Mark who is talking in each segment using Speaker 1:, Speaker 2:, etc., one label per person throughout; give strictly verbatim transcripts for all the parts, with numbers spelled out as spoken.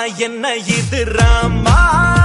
Speaker 1: என்ன இது Rama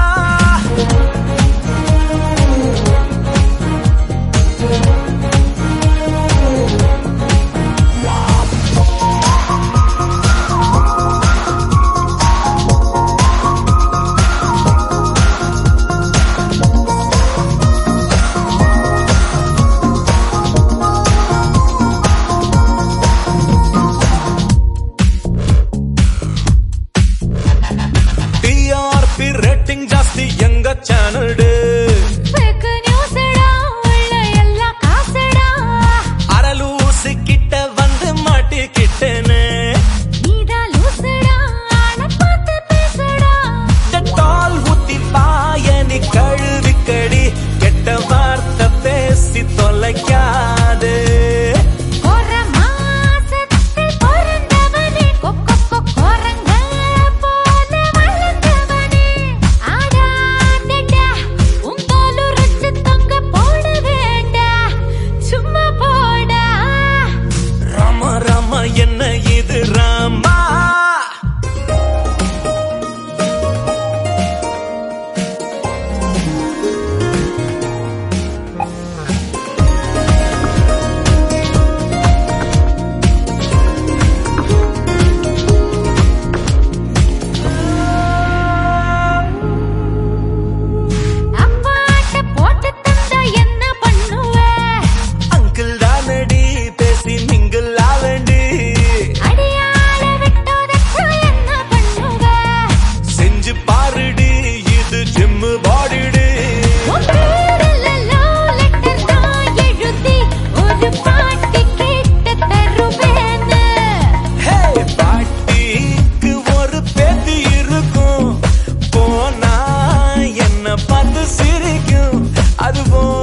Speaker 1: channel de fake news da ulla ella kaasada araluusu kitta vandu maatikittene needa loosada ala paathu pesada tall uthi paayani kaluvikadi ketta vaartha pesi tolakkade என்ன இது ராமா அப்பாட்ட போட்டு தந்தா என்ன பண்ணுவ அங்கிள் தானடி பேசி மிங்கிள் ஆவண்டி பாருடி இது ஜிம் பாடிடி லெட்டர் தான் எழுதி ஒரு பாட்டி கேட்ட தருவேன்னு ஹே பாட்டிக்கு ஒரு பேத்தி இருக்கும் போனா என்ன பார்த்து சிரிக்கும் அதுவும்